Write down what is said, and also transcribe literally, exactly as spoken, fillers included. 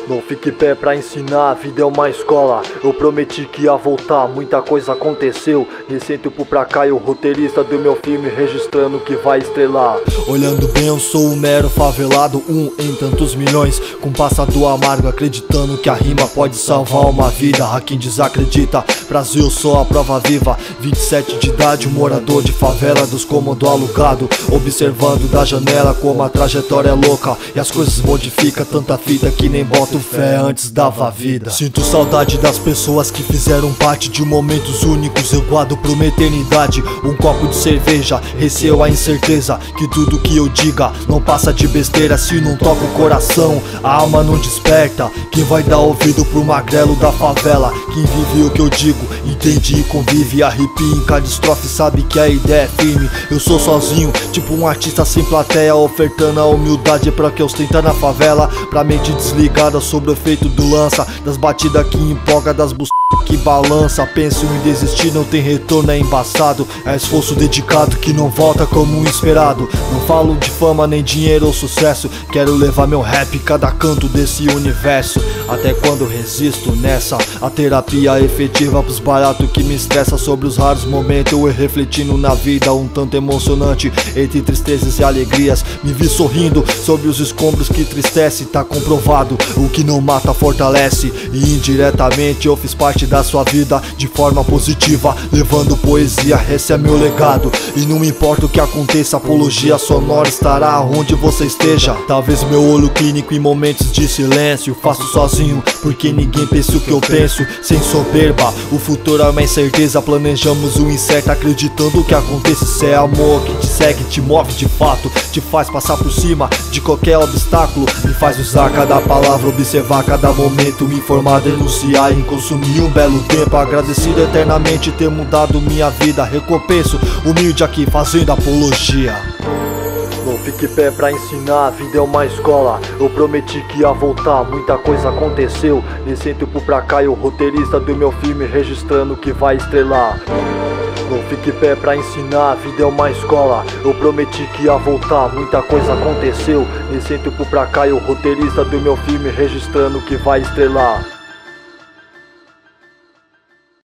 Não fique pé pra ensinar, a vida é uma escola. Eu prometi que ia voltar, muita coisa aconteceu. Nesse tempo pra cá, eu roteirista do meu filme, registrando que vai estrelar. Olhando bem, eu sou um mero favelado, um em tantos milhões, com passado amargo, acreditando que a rima pode salvar uma vida. A quem desacredita, Brasil, eu sou a prova viva. Vinte e sete de idade, um morador de favela dos cômodos alugado, observando da janela como a trajetória é louca e as coisas modificam, tanta fita que nem boto fé antes dava vida. Sinto saudade das pessoas que fizeram parte de momentos únicos. Eu guardo pra uma eternidade um copo de cerveja, receio a incerteza que tudo que eu diga não passa de besteira. Se não toca o coração, a alma não desperta. Quem vai dar ouvido pro magrelo da favela? Quem vive o que eu digo, entende e convive. Arrepia em cada estrofe, sabe que a ideia é firme. Eu sou sozinho, tipo um artista sem plateia, ofertando a humildade pra que ostenta na favela. Pra mente desligada sobre o efeito do lança, das batidas que empolga, das bus que balança. Penso em desistir, não tem retorno, é embaçado. É esforço dedicado que não volta como um esperado. Não falo de fama, nem dinheiro ou sucesso. Quero levar meu rap cada canto desse universo. Até quando resisto nessa, a terapia efetiva pros baratos que me estressa. Sobre os raros momentos eu refletindo na vida, um tanto emocionante, entre tristezas e alegrias. Me vi sorrindo sobre os escombros que tristece. Tá comprovado, o que não mata fortalece. E indiretamente eu fiz parte da sua vida de forma positiva, levando poesia, esse é meu legado. E não importa o que aconteça, a apologia sonora estará onde você esteja. Talvez meu olho clínico em momentos de silêncio faço sozinho, porque ninguém pensa o que eu penso. Sem soberba, o futuro é uma incerteza. Planejamos o incerto, acreditando que aconteça. Se é amor que te segue, te move de fato, te faz passar por cima de qualquer obstáculo. Me faz usar cada palavra, observar cada momento, me informar, denunciar e consumir um belo tempo. Agradecido eternamente ter mudado minha vida. Recompenso, humilde aqui fazendo apologia. Não fique pé pra ensinar, a vida é uma escola. Eu prometi que ia voltar, muita coisa aconteceu. Nesse tempo pra cá, eu roteirista do meu filme, registrando que vai estrelar. Não fique pé pra ensinar, a vida é uma escola. Eu prometi que ia voltar, muita coisa aconteceu. Nesse tempo pra cá, eu roteirista do meu filme, registrando que vai estrelar.